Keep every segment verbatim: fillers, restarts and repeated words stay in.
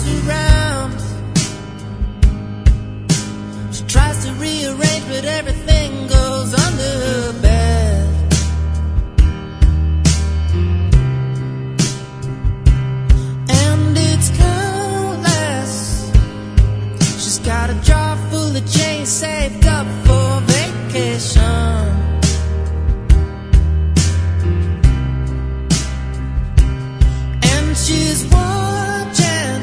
around. She tries to rearrange, but everything goes under her bed. And it's countless. She's got a jar full of change saved up for vacation. She's watching,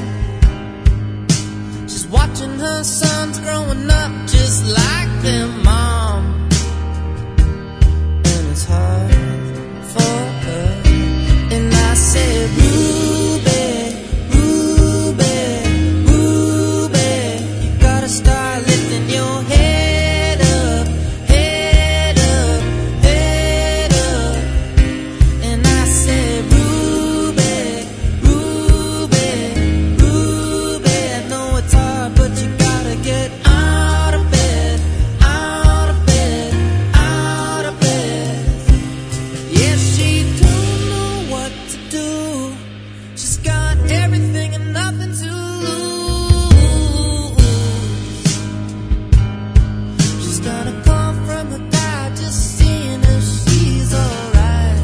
she's watching her sons growing up just like their mom. And it's hard for her. And I said, Ruby, Ruby, Ruby, you gotta start lifting your head up, head up, head up. And I said, Ruby, get out of bed, out of bed, out of bed. Yeah, she don't know what to do. She's got everything and nothing to lose. She's got a call from her dad, just seeing if she's alright.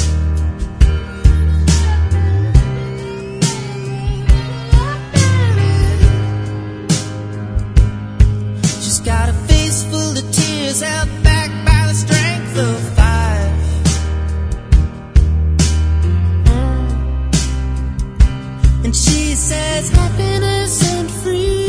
She's got a face full of tears, held back by the strength of five. Mm. And she says happiness and freedom